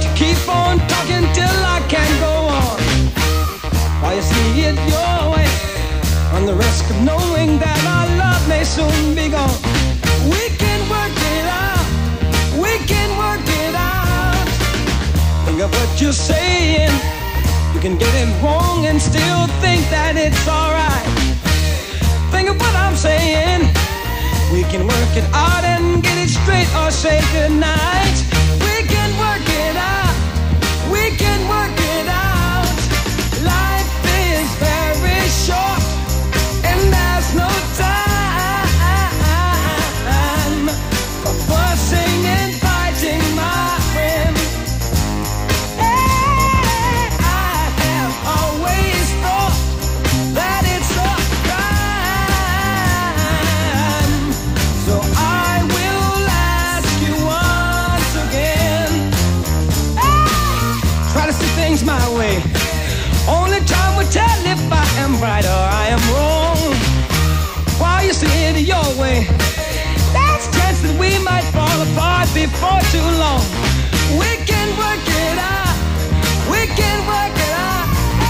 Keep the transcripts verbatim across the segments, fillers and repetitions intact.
to keep on talking till I can't go on. While you see it your way, on the risk of knowing that our love may soon be gone. We can work it out, we can work it out. Think of what you're saying. You can get it wrong and still think that it's alright. Think of what I'm saying. We can work it out and get it straight or say goodnight. We can work it out, we can work it out. Life is very short and there's no time for fussing and fighting, my friend. Hey, I have always thought that it's a crime. So I will ask you once again. Hey, try to see things my way. Only time will tell if I am right or I am wrong. While you see it your way, there's a chance that we might fall apart before too long. We can work it out, we can work it out.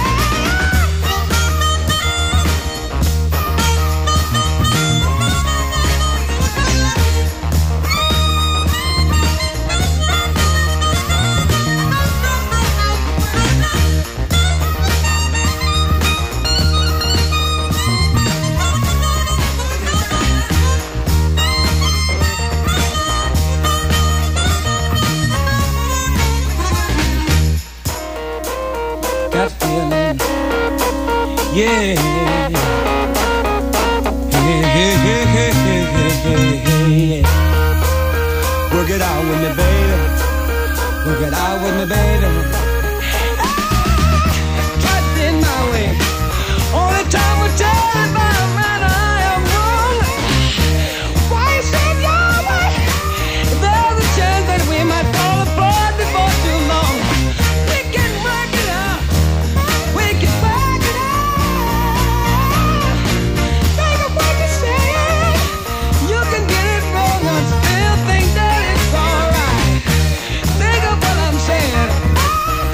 That feeling, yeah. Hey, hey, hey, hey, hey, hey, hey. Work it out with me, baby. Work it out with me, baby. Try to in my way. Only time will tell if I'm right or I am wrong. Why you said your way? There's a chance that we might fall apart before too long. We can work it out. We can work it out. Think of what you're saying. You can get it wrong and still think that it's alright. Think of what I'm saying.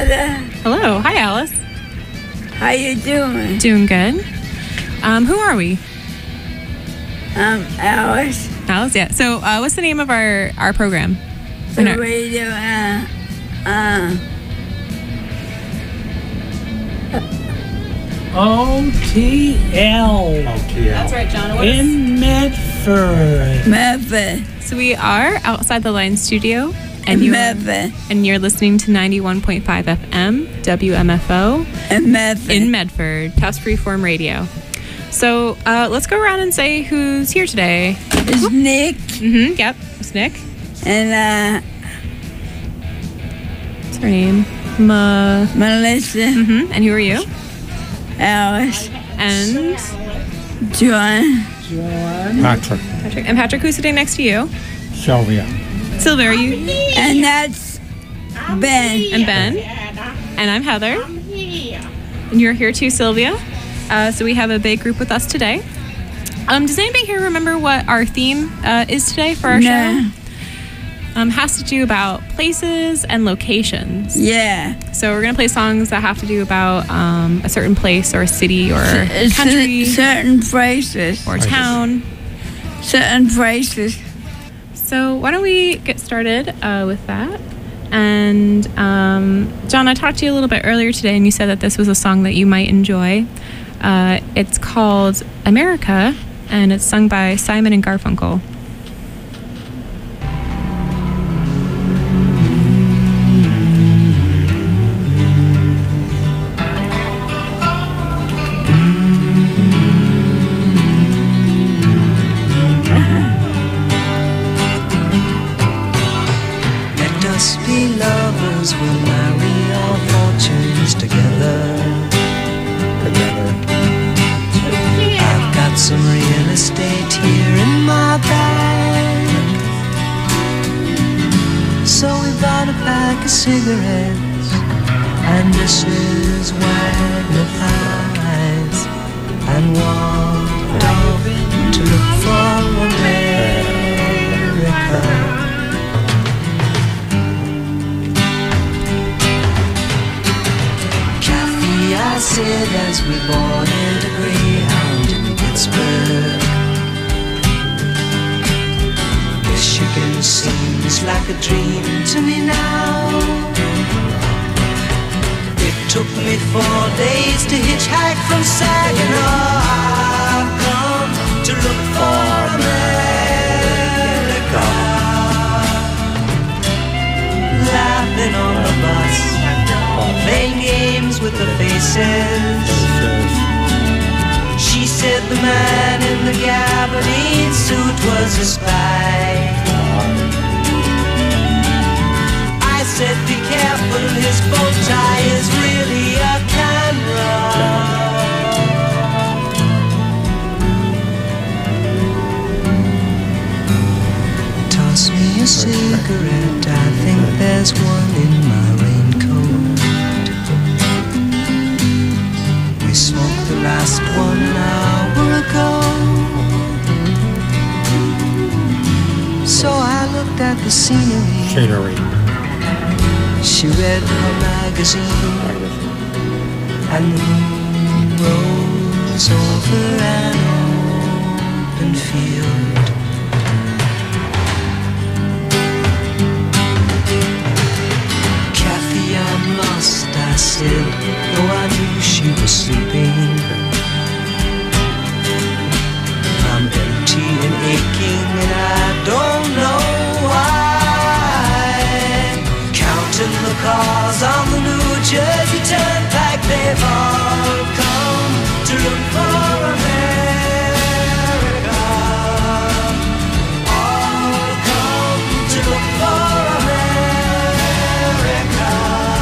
Heather. Hello. Hi, Alice. How you doing? Doing good. Um, who are we? Um, Alice. Alice, yeah. So, uh, what's the name of our, our program? The radio, uh, uh, O T L. O T L. That's right, John. What is- In Medford. Medford. So we are outside the Line Studio, and you Medford. and you're listening to ninety-one point five F M W M F O In Medford. in Medford, Tufts Freeform Radio. So uh, let's go around and say who's here today. It's Nick Mm-hmm. Yep, it's Nick. and uh, What's her name? Ma. Melissa, Mm-hmm. And who are you? Alice, And John, Patrick. Patrick. And Patrick, who's sitting next to you? Sylvia. Sylvia, are you? and that's Ben. And Ben. And I'm Heather. And you're here too, Sylvia. Uh, so we have a big group with us today. Um, does anybody here remember what our theme uh, is today for our No. show? Um, has to do about places and locations. Yeah. So we're gonna play songs that have to do about um, a certain place or a city or Uh, country cer- certain places. or town. Certain places. So why don't we get started uh, with that? And um, John, I talked to you a little bit earlier today, and you said that this was a song that you might enjoy. Uh, it's called America, and it's sung by Simon and Garfunkel. Let us be lovers, we'll marry our fortunes together. Together. I've got some real estate here in my bag. So we bought a pack of cigarettes and dishes Wagner pies and walked off to look for America. Kathy, I said as we boarded a Greyhound in Pittsburgh, Michigan seems like a dream to me now. It took me four days to hitchhike from Saginaw. I've come to look for America. Laughing on the bus, playing games with the faces. She said the man in the gabardine suit was a spy. I said be careful, his bow tie is really a camera. Toss me a cigarette, I think there's one in my raincoat. We smoked the last one an hour ago. So I looked at the scenery. Scenery. She read her magazine, and the moon rose over an open field. Kathy, I'm lost, I said, though I knew she was sleeping. I'm empty and aching, and I don't know why. Counting the cars on the New Jersey Turnpike, they've all come to look for America. All come to look for America.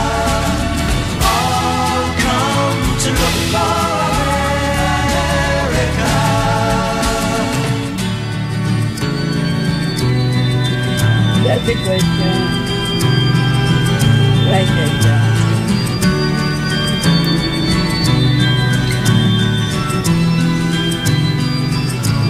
All come to look for America. That's a good song. Like that song.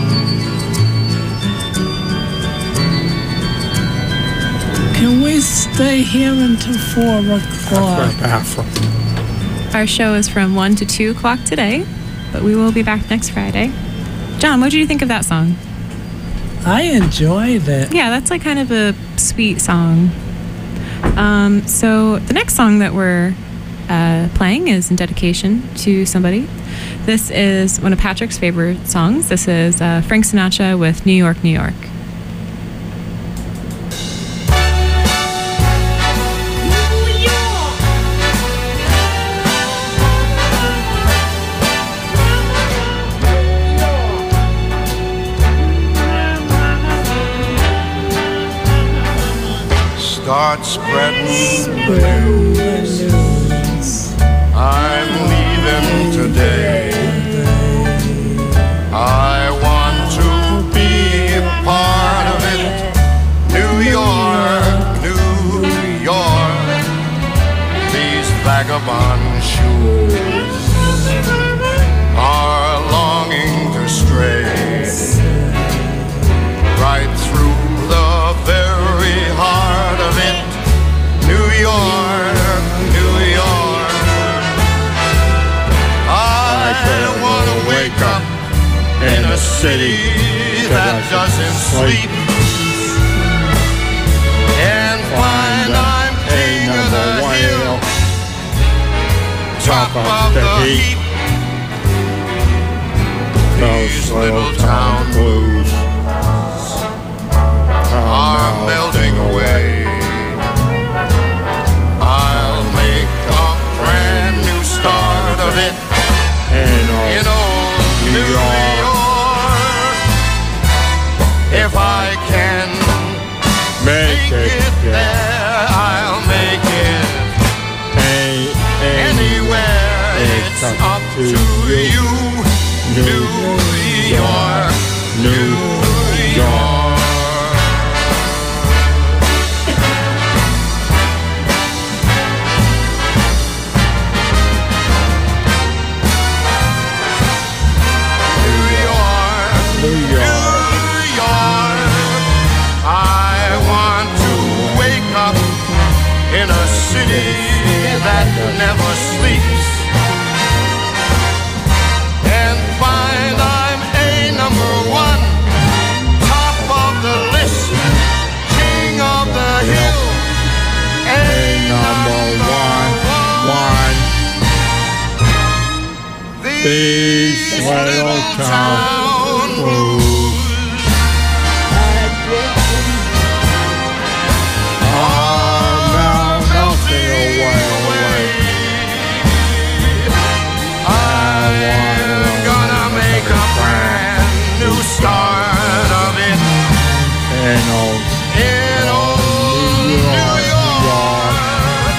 Can we stop stay here until four o'clock. Bathroom. Our show is from one to two o'clock today, but we will be back next Friday. John, what did you think of that song? I enjoyed it. Yeah, that's like kind of a sweet song. Um, so the next song that we're uh, playing is in dedication to somebody. This is one of Patrick's favorite songs. This is uh, Frank Sinatra with New York, New York. Start spreading the news. I'm leaving today. I want to be a part of it. New York, New York. These vagabond shoes are longing to stray right through the very heart of it. New York, New York. I want to wake up in a city that doesn't sleep and find I'm king of the hill, top of the heap. These little town blues are melting away. I'll make a brand new start of it in old New York. If I can make it there, I'll make it anywhere. It's up to you. New York, New York. In a city that never sleeps and find I'm a number one, top of the list, king of the hill, a number one, one. These little town blues start of it in old, in old New York, New York.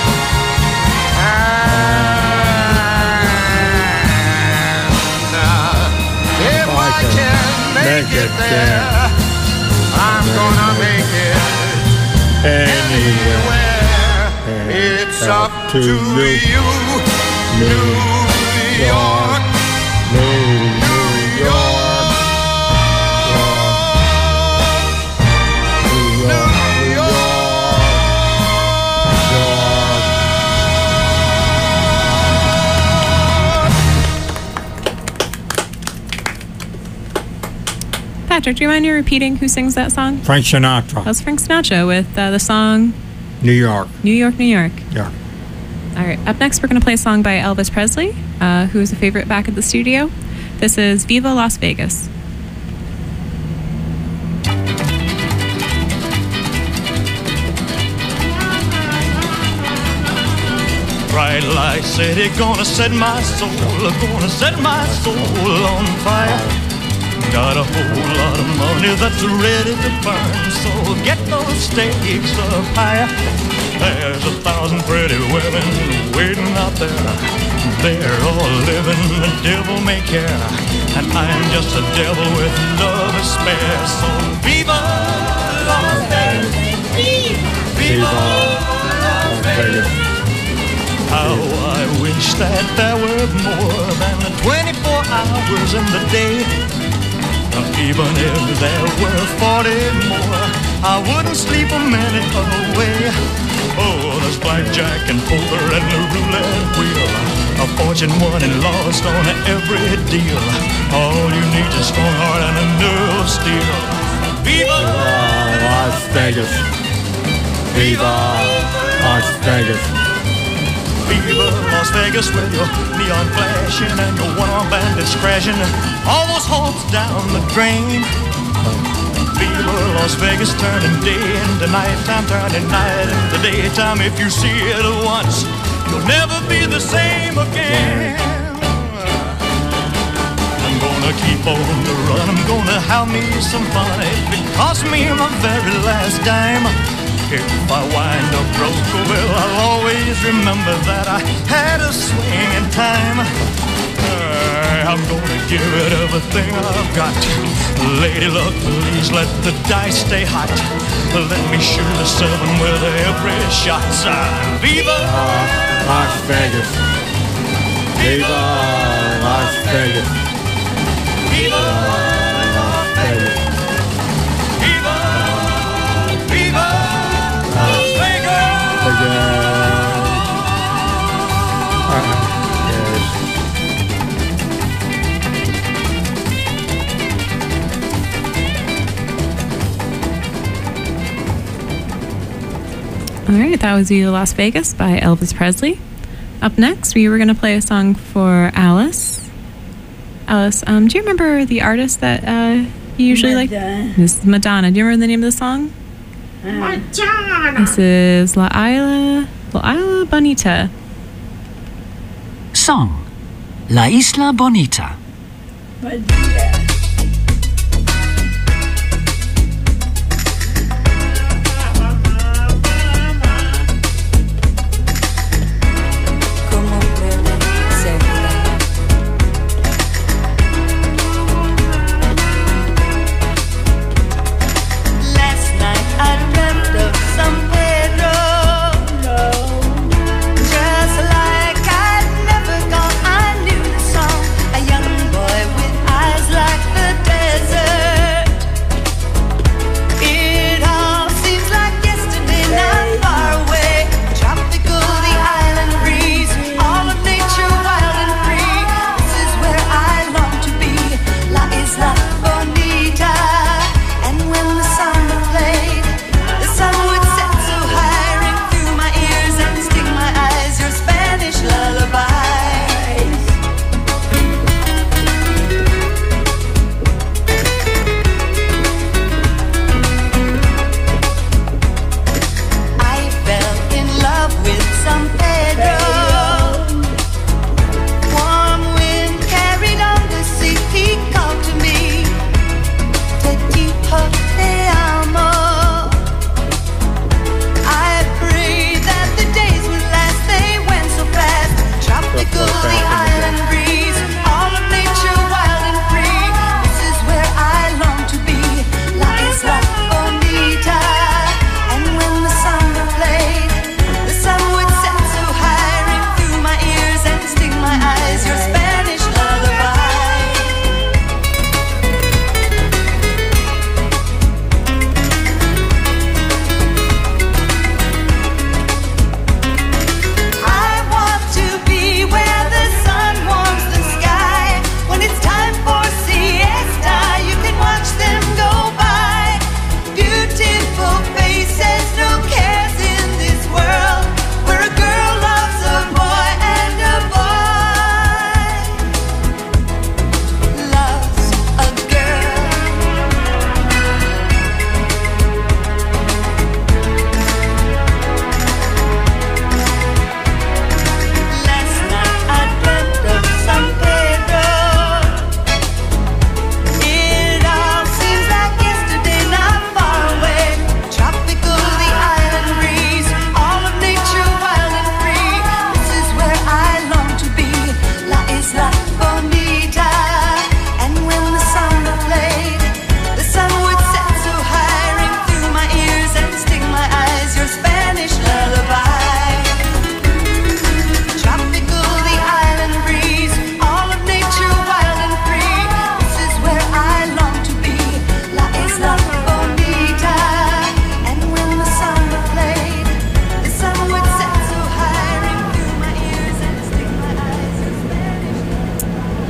And uh, if I can make it there, I'm gonna make it anywhere. It's up to you, New York, New York. Patrick, do you mind you repeating who sings that song? Frank Sinatra. That's Frank Sinatra with uh, the song New York. New York, New York. Yeah. All right. Up next, we're going to play a song by Elvis Presley, uh, who is a favorite back at the studio. This is Viva Las Vegas. Bright light city, gonna set my soul, gonna set my soul on fire. Got a whole lot of money that's ready to burn, so get those stakes up higher. There's a thousand pretty women waiting out there. They're all living the devil may care, and I'm just a devil with love to spare. So viva Las Vegas, viva Las Vegas. How I wish that there were more than twenty-four hours in the day. Even if there were forty more, I wouldn't sleep a minute away. Oh, there's blackjack and poker and the roulette wheel. A fortune won and lost on every deal. All you need is a strong heart and a nerve of steel. Viva Las Vegas. Viva Las Vegas. Viva Las Vegas with your neon flashing and your one-armed bandits crashing. All those hopes down the drain. Viva Las Vegas turning day into nighttime, turning night into daytime. If you see it once, you'll never be the same again. I'm gonna keep on the run, I'm gonna have me some fun. If it costs me my very last dime, if I wind up broke, well, I'll always remember that I had a swing in time. Uh, I'm gonna give it everything I've got. Lady luck, please let the dice stay hot. Let me shoot a seven with every shot. Uh, Viva Las Vegas. Viva Las Vegas. Viva Las Vegas. Viva, Viva Las Vegas. Uh, yes. All right, that was Viva Las Vegas by Elvis Presley. Up next, we were going to play a song for Alice. Alice, um, do you remember the artist that uh, you usually Madonna. like? This is Madonna. Do you remember the name of the song? Madonna. This is La Isla, La Isla Bonita. Song La Isla Bonita. Madonna. Just like I'd never gone, I knew the song. A young boy with eyes like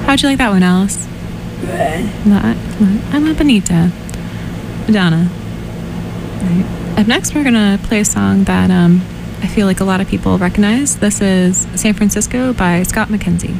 How'd you like that one, Alice? Good. La, La, La Bonita. Madonna. Right. Up next, we're going to play a song that um, I feel like a lot of people recognize. This is San Francisco by Scott McKenzie.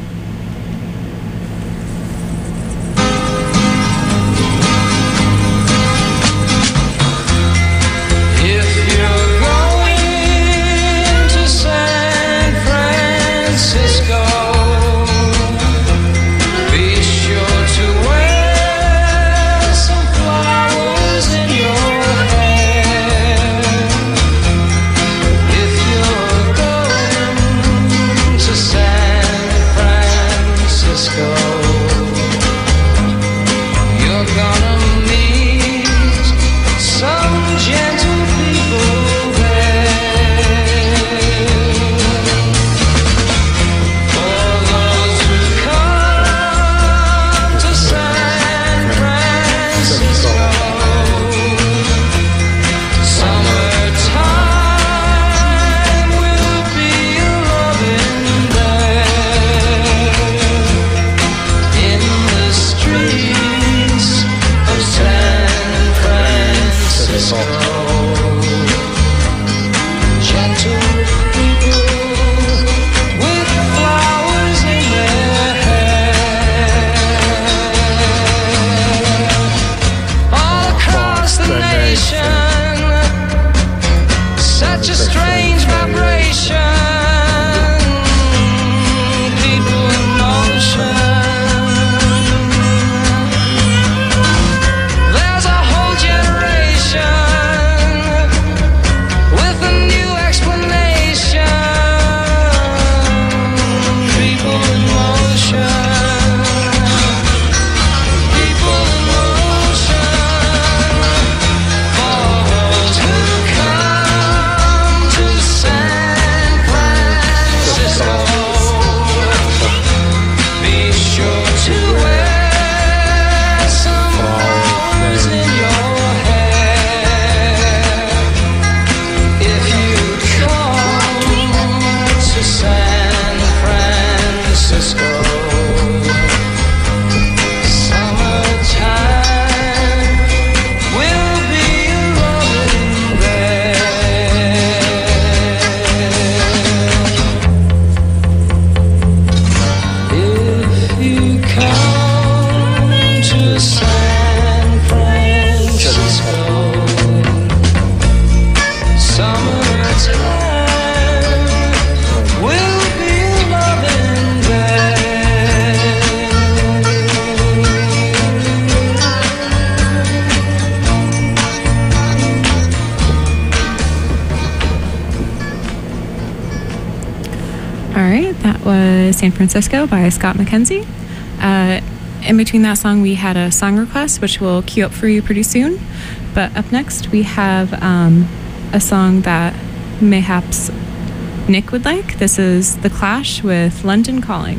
San Francisco by Scott McKenzie. Uh, in between that song, we had a song request, which we'll queue up for you pretty soon. But up next, we have um, a song that mayhaps Nick would like. This is The Clash with London Calling.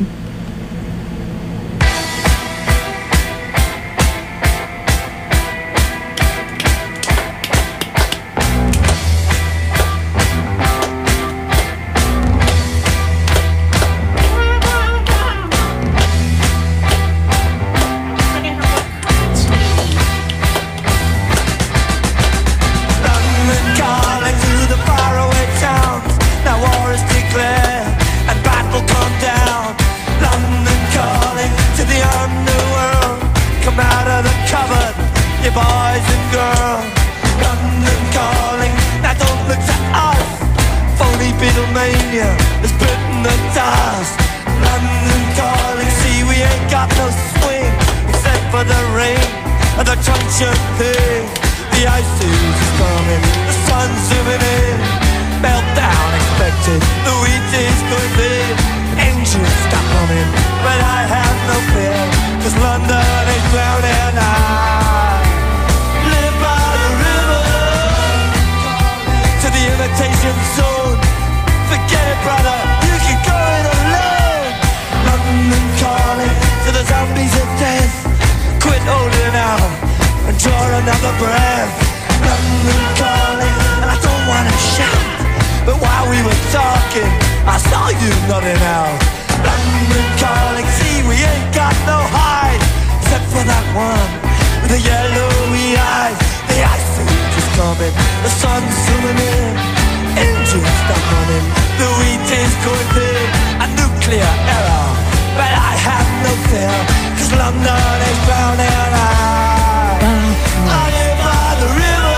I saw you nodding out. London calling, see we ain't got stop running. The wheat is going big, a nuclear error. But I have no fear, cause London is drowning. I, I live by the river.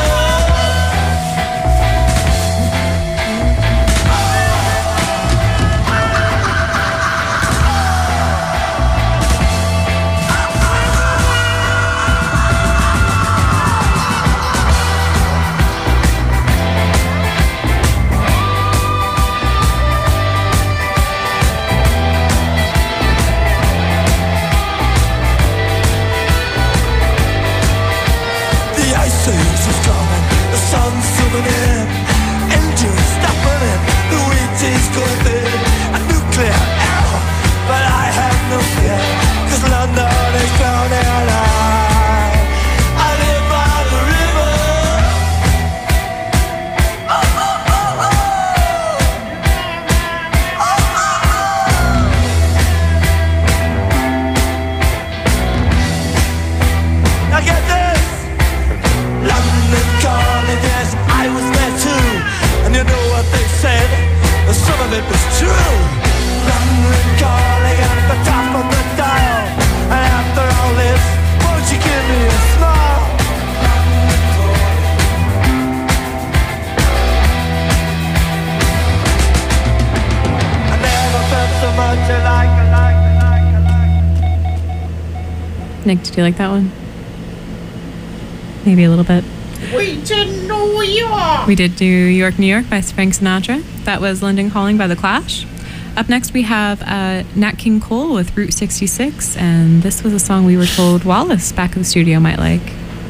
Nick, did you like that one? Maybe a little bit. We did New York. We did do York, New York by Frank Sinatra. That was London Calling by The Clash. Up next we have uh, Nat King Cole with Route sixty-six, and this was a song we were told Wallace back in the studio might like.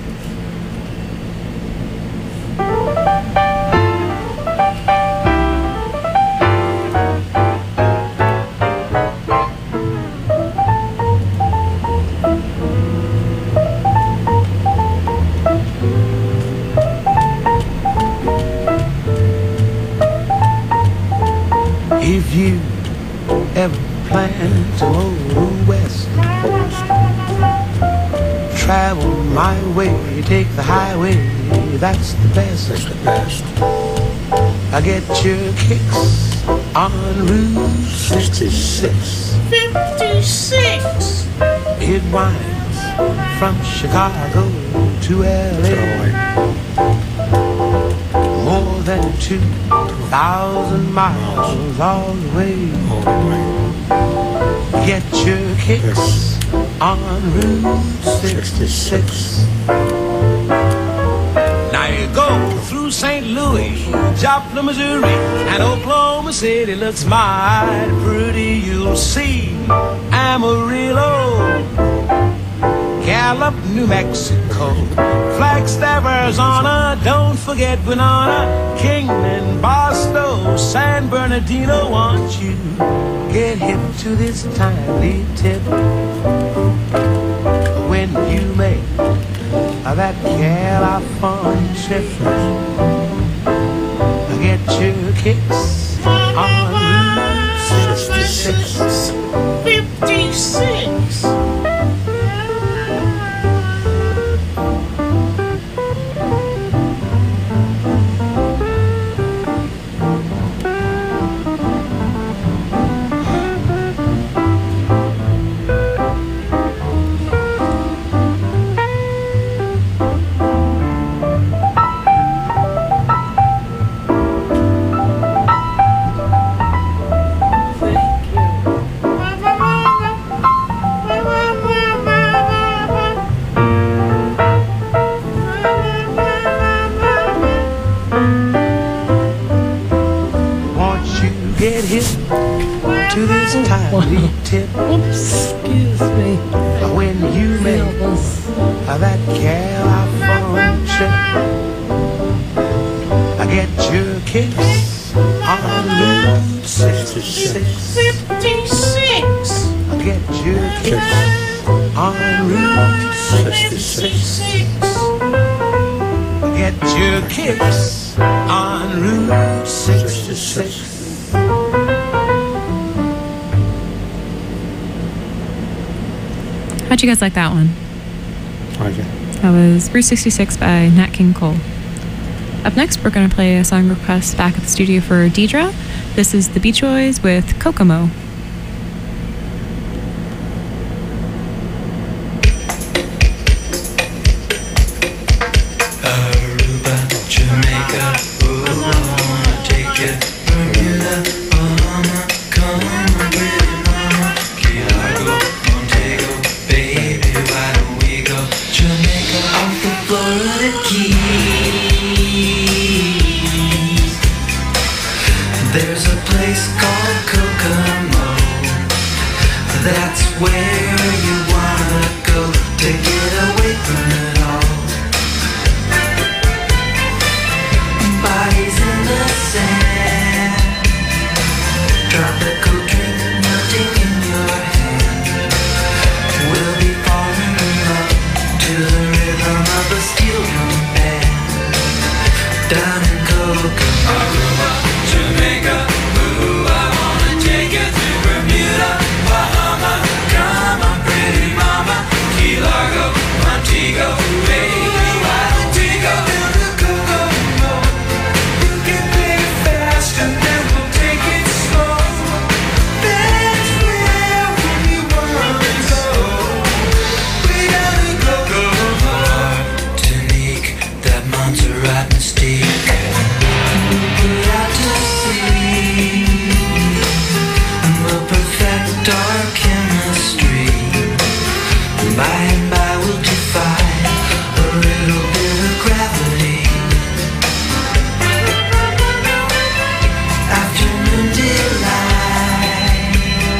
If you ever plan to go west, travel my way, take the highway, that's the best. That's the best. I get your kicks on Route sixty-six. fifty-six. It winds from Chicago to L A. More than two thousand miles all the way. All the way. Get your kicks Yes. on Route sixty-six. Now you go through Saint Louis, Joplin, Missouri, and Oklahoma City looks mighty pretty. You'll see Amarillo, Gallup, New Mexico, Flagstaff, Arizona, don't forget Winona, Kingman, Barstow, San Bernardino. Want you get hip to this timely tip when you make that California trip. Get your kicks on Route sixty-six. fifty-six. Get hip to this timely tip. Oops, excuse me. When you make Elvis. that California trip, get your kicks on Route sixty-six. fifty-six. Get your kicks on Route sixty-six. Get your kicks on Route sixty-six. How'd you guys like that one? Okay. That was Route sixty-six by Nat King Cole. Up next, we're going to play a song request back at the studio for Deidre. This is the Beach Boys with Kokomo. Aruba, Jamaica, ooh, I wanna take you. Bermuda, Bahama, come on, pretty mama. Key Largo, Montego, baby, why don't we go? Jamaica off the Florida Keys. There's a place called Kokomo. That's where you wanna go to get away from it all. Bodies in the sand, tropical drink melting in your hand. We'll be falling in love to the rhythm of a steel drum band. Down in Kokomo, Aruba, Jamaica, ooh, I wanna take you to Bermuda, Bahama, come on, pretty mama, Key Largo, Montego, baby, why don't we go down to Kokomo? You can play it fast and then we'll take it slow. That's where we wanna go. Way down to Kokomo. Martinique, that Montserrat mystique. Put out to sea, and we'll perfect our chemistry. By and by we'll defy a little bit of gravity. Afternoon delight,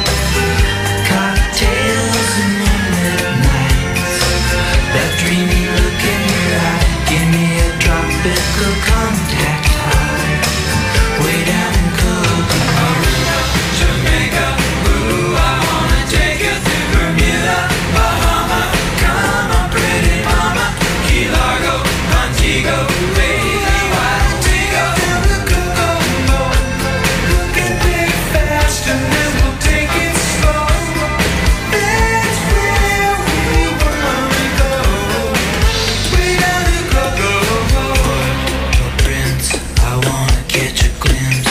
cocktails and moonlit nights. That dreamy look in your eye, give me a tropical contact high. Way down in Kokomo, Jamaica, ooh, I wanna take you to Bermuda, Bahama, come on, pretty mama, Key Largo, Montego, baby, why don't we go down to Kokomo? You can play it fast and then we'll take it slow. That's where we wanna go. Way down to Kokomo. Prince, I wanna catch a glimpse.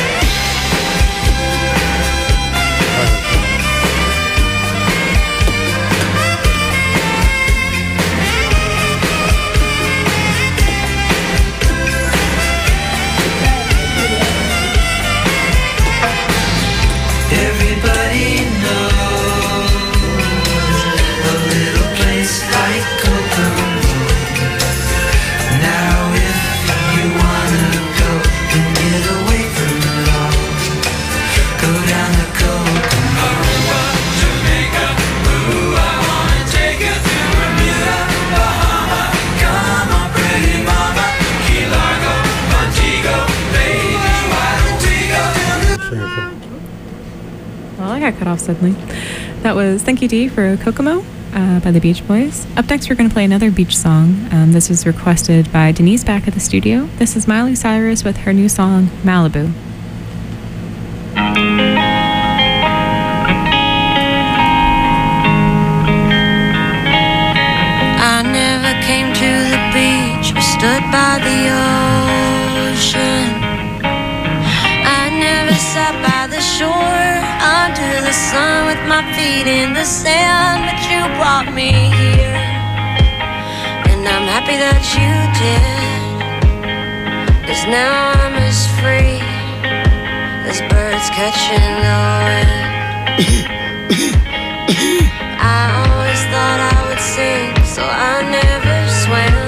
Everybody knows a little place like Kokomo. Now if you wanna go and get away from it all, go down to Kokomo. Aruba, Jamaica, ooh, I wanna take you to Bermuda, Bahama, come on, pretty mama, Key Largo, Montego, baby, why don't we go down to Well, I got cut off suddenly. That was Thank You Dee for Kokomo uh, by the Beach Boys. Up next, we're going to play another beach song. Um, this was requested by Denise back at the studio. This is Miley Cyrus with her new song, Malibu. I never came to the beach or stood by the ocean. I never sat by the shore under the sun with my feet in the sand, but you brought me here, and I'm happy that you did, 'cause now I'm as free as birds catching the wind. I always thought I would sing, so I never swam.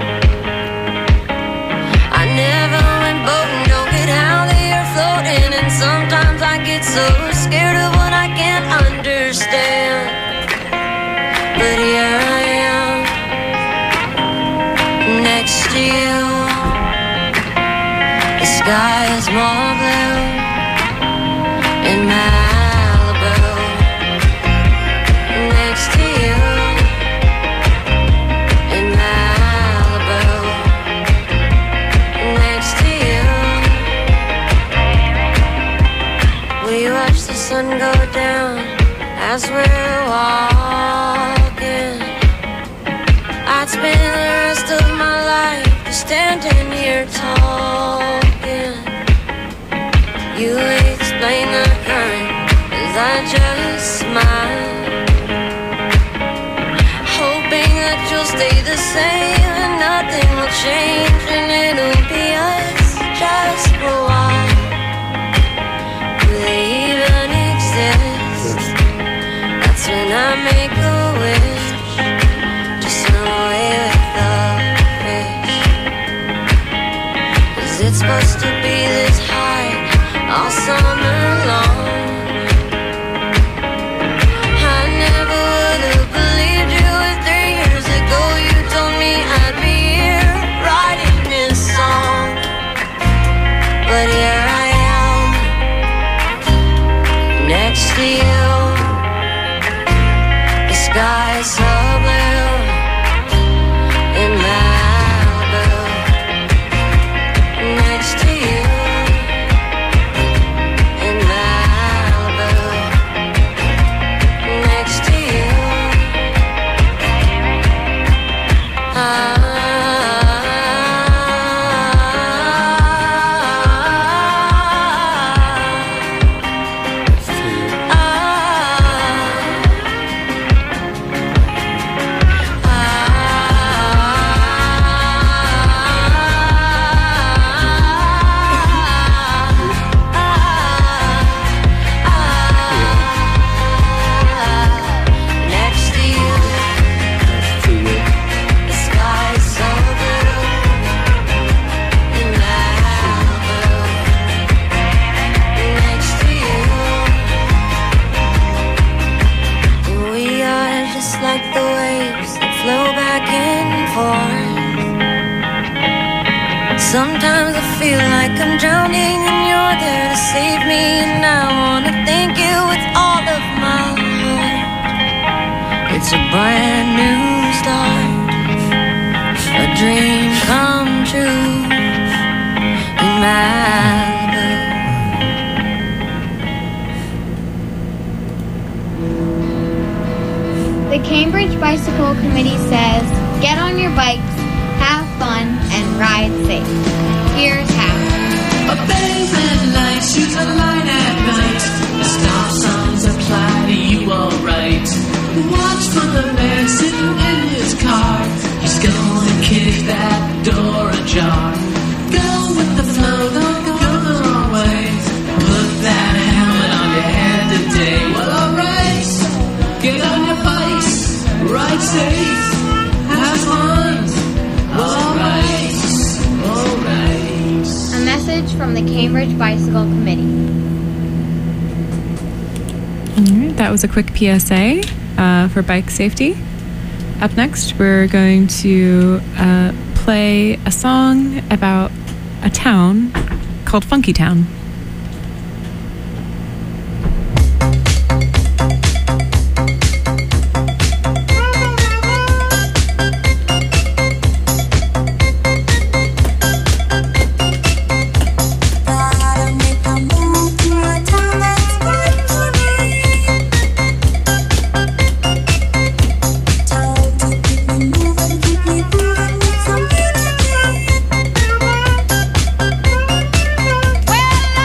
I never went boating, don't get how they are floating, and sometimes I get so scared of what I can't understand. But here I am, next to you. The sky is more blue in Malibu. Next to you in Malibu. Next to you. We watch the sun go down as we're walking. I'd spend the rest of my life just standing here talking. You explain the current as I just smile, hoping that you'll stay the same and nothing will change and it'll be us just for a while. Do they even exist? That's when I make a wish, just in a way with the fish. Is it supposed to be this high all summer long? I never would have believed you if three years ago you told me I'd be here writing this song. But here I am, next to you. The sky's so blue in Malibu, next to you. In Malibu, next to you. Ah. Like the waves that flow back and forth. Sometimes I feel like I'm drowning and you're there to save me, and I wanna thank you with all of my heart. It's a brand new start, a dream come true in Malibu. The Cambridge Bicycle Committee says, get on your bikes, have fun, and ride safe. Here's how. Obey red lights, use a light at night. The stop signs apply to you alright. Watch for the man sitting in his car. He's gonna kick that door ajar. Go with the flow, don't go the wrong way. Put that helmet on your head today. Well, alright, get on your bikes, ride safe, have fun. Alright, alright. A message from the Cambridge Bicycle Committee. All right, that was a quick P S A uh, for bike safety. Up next, we're going to uh, play a song about a town called Funky Town. Well,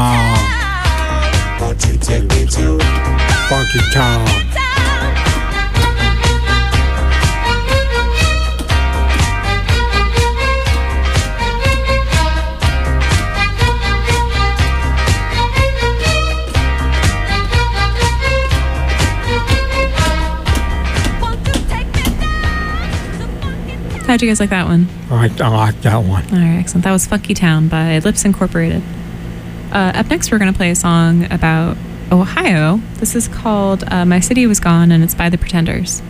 town. Won't you take me to funky town? How'd you guys like that one? I, I like that one. All right, excellent. That was Funky Town by Lips Incorporated. Uh, up next, we're going to play a song about Ohio. This is called uh, My City Was Gone, and it's by The Pretenders.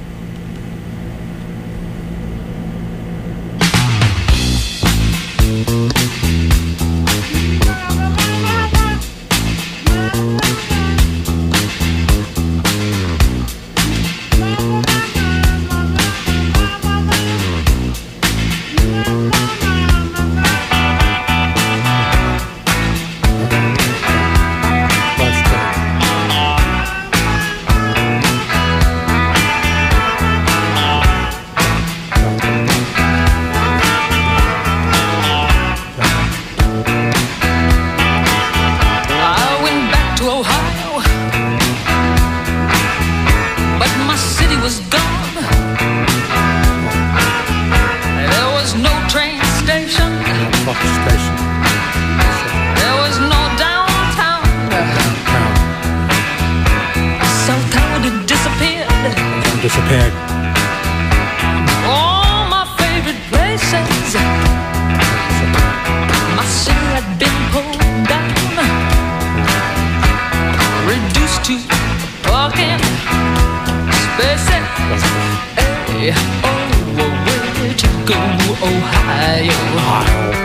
Disappeared. All my favorite places, my city had been pulled down, reduced to parking spaces. Hey, oh, where to go, Ohio? Ohio.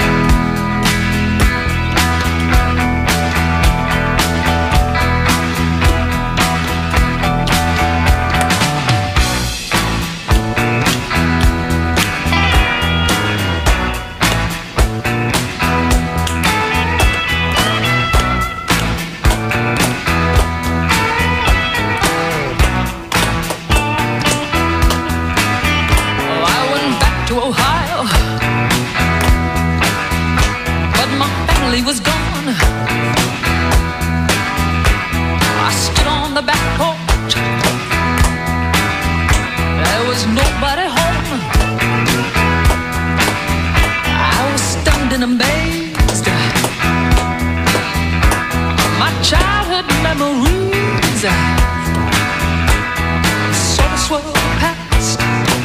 Was gone. I stood on the back porch. There was nobody home. I was stunned and amazed. My childhood memories sort of swirled past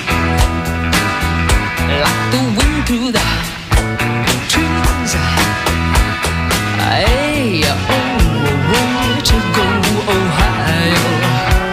like the wind through the trees. Hey, oh, where to go, Ohio?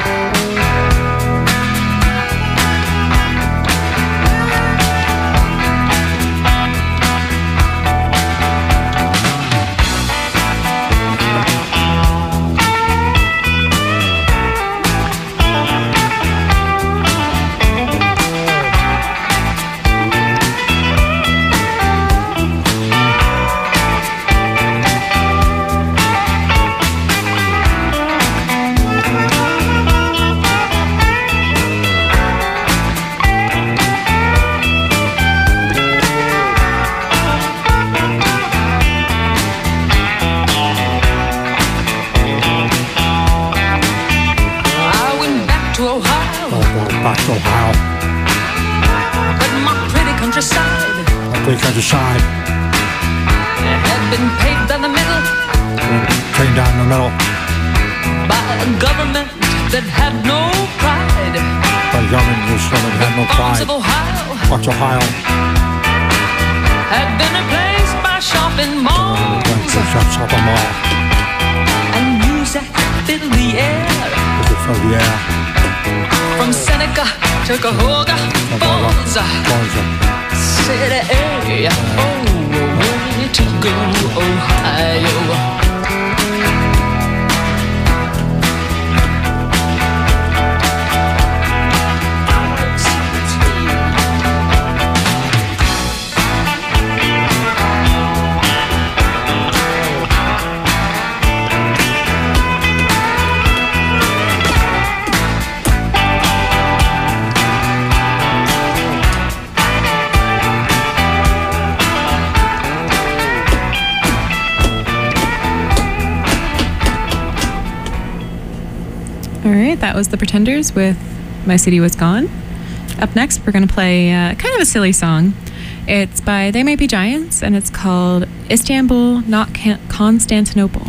Back to Ohio. But my pretty countryside, my pretty countryside, had been paved down the middle, trained down the middle, by a government that had no pride. By a government that had no pride. Farms of Ohio, Parts of Ohio, had been replaced by shopping malls. Shopping mall. And music filled the air. Music filled the air. From Seneca to Cahoga Falls, city, hey, oh, where to go, Ohio? that was The Pretenders with My City Was Gone. Up next, we're going to play uh, kind of a silly song. It's by They Might Be Giants, and it's called Istanbul, Not Can- Constantinople.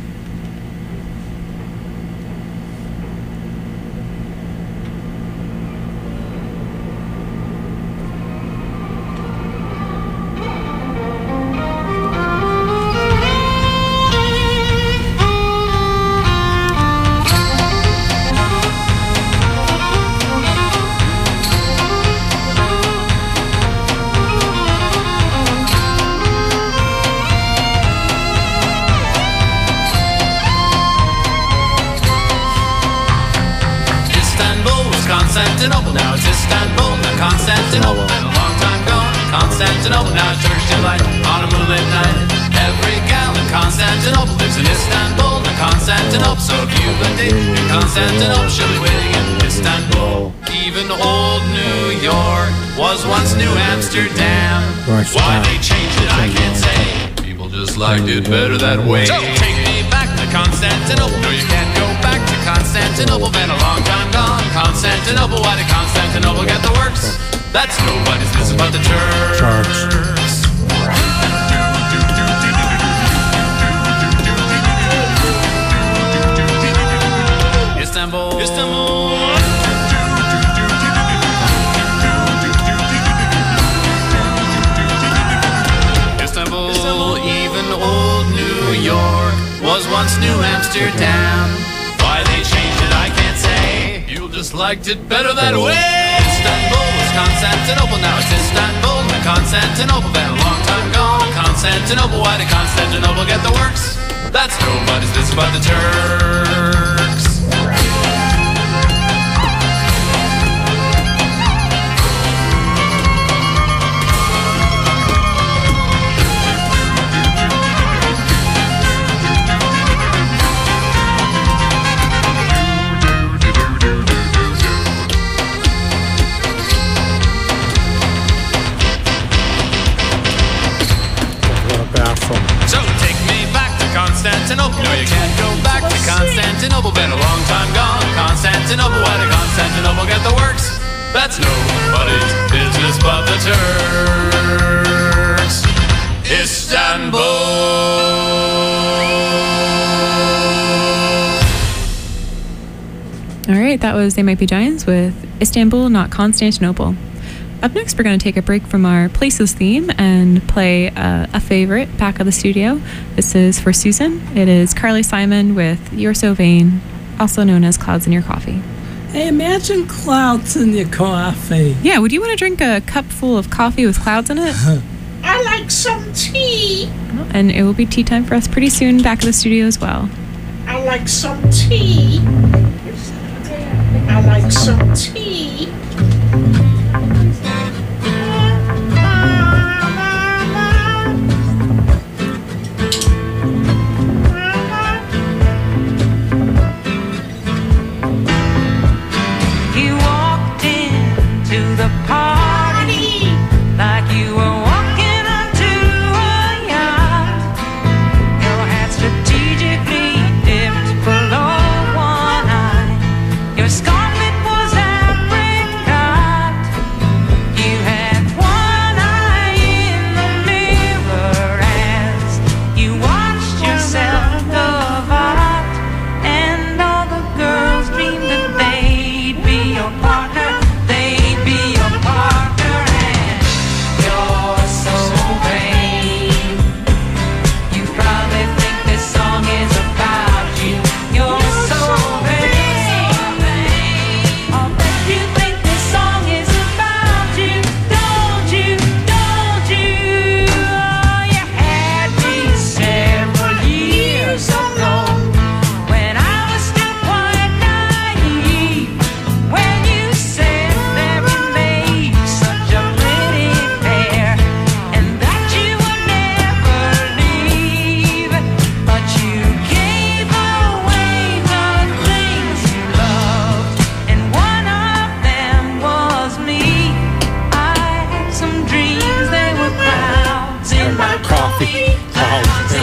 Constantinople, now it's Istanbul, not Constantinople. Been a long time gone, Constantinople, now it's Turkish delight on a moonlit night. Every gal in Constantinople lives in Istanbul, not Constantinople. So if you've been dating in Constantinople, she'll be waiting in Istanbul. Even old New York was once New Amsterdam. Why they changed it, I can't say. People just liked it better that way. So take me back to Constantinople. No, you can't go back to Constantinople. Been a long time gone, Constantinople. Why did Constantinople get the works? That's nobody's business but the Turks. Istanbul, Istanbul. Istanbul, Istanbul. Even old New York was once New Amsterdam. Why they changed it, I can't say. You just liked it better that way. Istanbul was Constantinople, now it's Istanbul, not Constantinople. Been a long time gone, Constantinople. Why did Constantinople get the works? That's nobody's business but the Turks. So take me back to Constantinople. No, you can't go back to Constantinople. Been a long time gone, Constantinople. Why did Constantinople get the works? That's nobody's business but the Turks. Istanbul. All right, that was They Might Be Giants with Istanbul, Not Constantinople. Up next, we're going to take a break from our Places theme and play uh, a favorite back of the studio. This is for Susan. It is Carly Simon with You're So Vain, also known as Clouds in Your Coffee. Hey, imagine clouds in your coffee. Yeah, would you want to drink a cup full of coffee with clouds in it? I like some tea. And it will be tea time for us pretty soon back at the studio as well. I like some tea. I like some tea.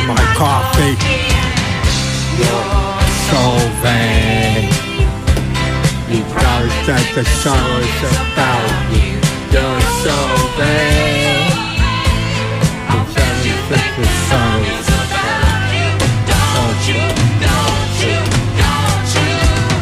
Coffee. You're so vain. that the song was about you. You're so bad. The seven said the song was about you. Don't you, don't you, don't you.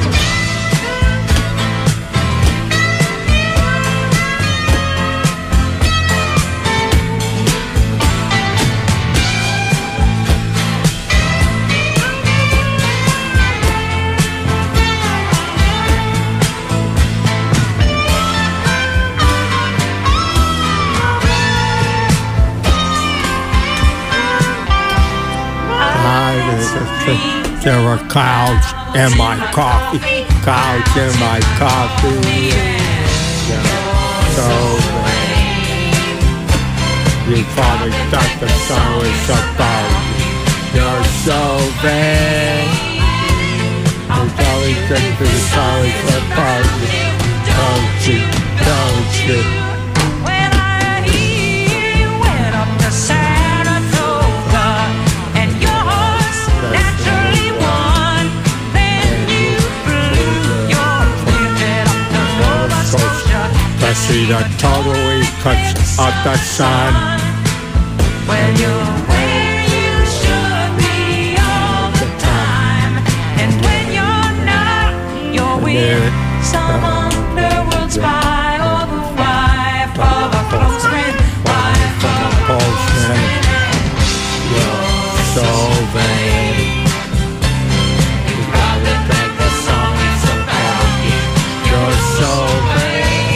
There were clouds in my coffee, clouds in my coffee. Yeah, so bad. You probably thought the song was about you. You're so bad. You probably think the song was about you. Don't you, don't you. When I hear you went up to Saratoga and your horse naturally won, then you blew your ticket up to Nova Scotia to see the totally cuts of the sun. Well, you're where you should be all the time, and when you're not, you're with some underworld spy or the wife of a close friend, wife of a close friend. You're so bad. You probably think the song is about you. You're so bad.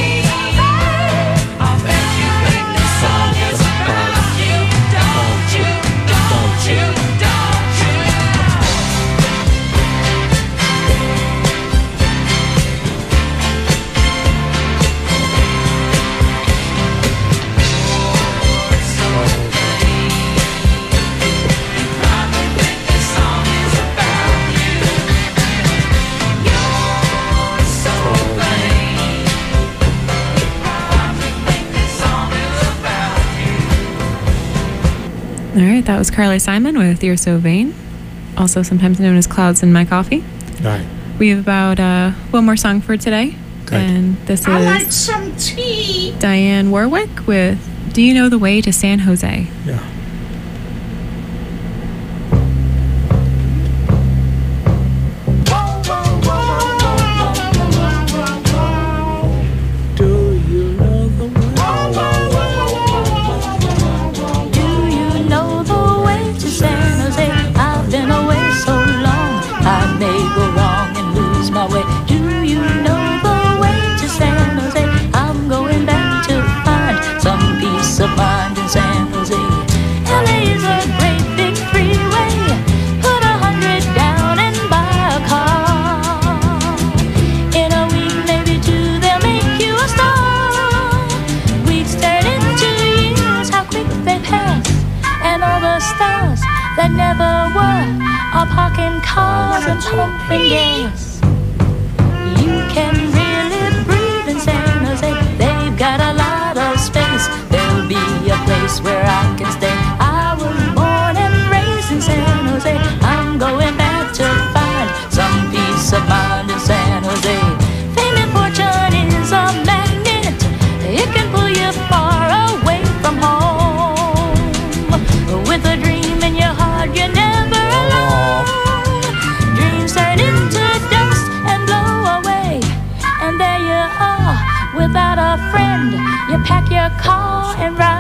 I'll bet you think the song is about you. Don't you, don't you, don't you. All right, that was Carly Simon with You're So Vain, also sometimes known as Clouds in My Coffee. Right. We have about uh, one more song for today. Good. And this I is like some tea. Diane Warwick with Do You Know the Way to San Jose? Yeah. Do you know the way? Do you know the way to San Jose? I've been away so long, I may go wrong and lose my way. Do you know the way to San Jose? I'm going back to find some peace of mind in San Jose. L A is a great big freeway. Put a hundred down and buy a car. In a week, maybe two, they'll make you a star. Weeks turn into years, how quick they pass. And all the stars that never were are parking cars and pumping gas. You can really breathe in San Jose. They've got a lot of space. There'll be a place where I can stay. I was born and raised in San Jose. I'm going back to find some peace of mind in San Jose. Fame and fortune is a magnet. It can pull you far away from home. With a dream in your heart, you're never alone. Dreams turn into dust and blow away. And there you are, without a friend. You pack your car and ride